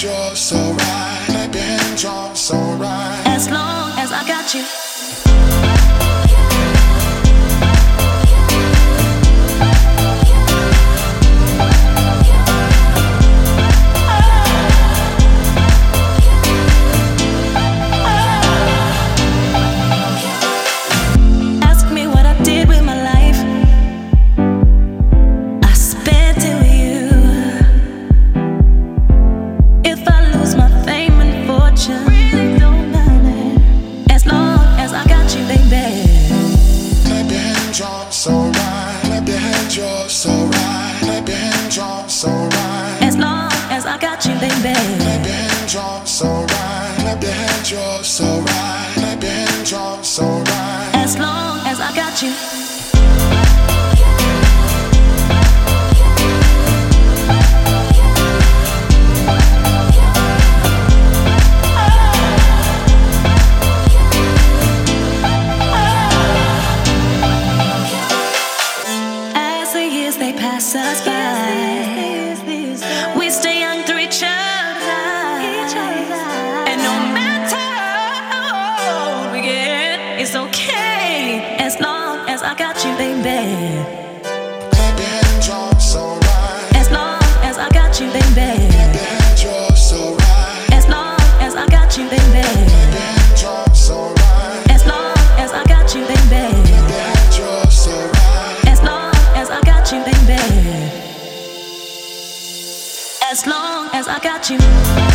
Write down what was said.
you're so right. Clap your hands, you're so right. As long as I got you. So right, clap your hands, you're so right. Clap your hands, you're so right. As long as I got you, baby. Clap your hands, you're so right. Clap your hands, you're so right. Clap your hands, you're so right. As long as I got you. They pass us by. We stay young through each other's eyes. And no matter how old we get, it's okay as long as I got you, baby. Clap your hands, you're so right. As long as I got you, baby. Clap your hands, you're so right. As long as I got you, baby. Clap your hands, you're so right. As long as I got you, baby. Clap your hands, you're so right. As long as I got you, baby. As long as I got you.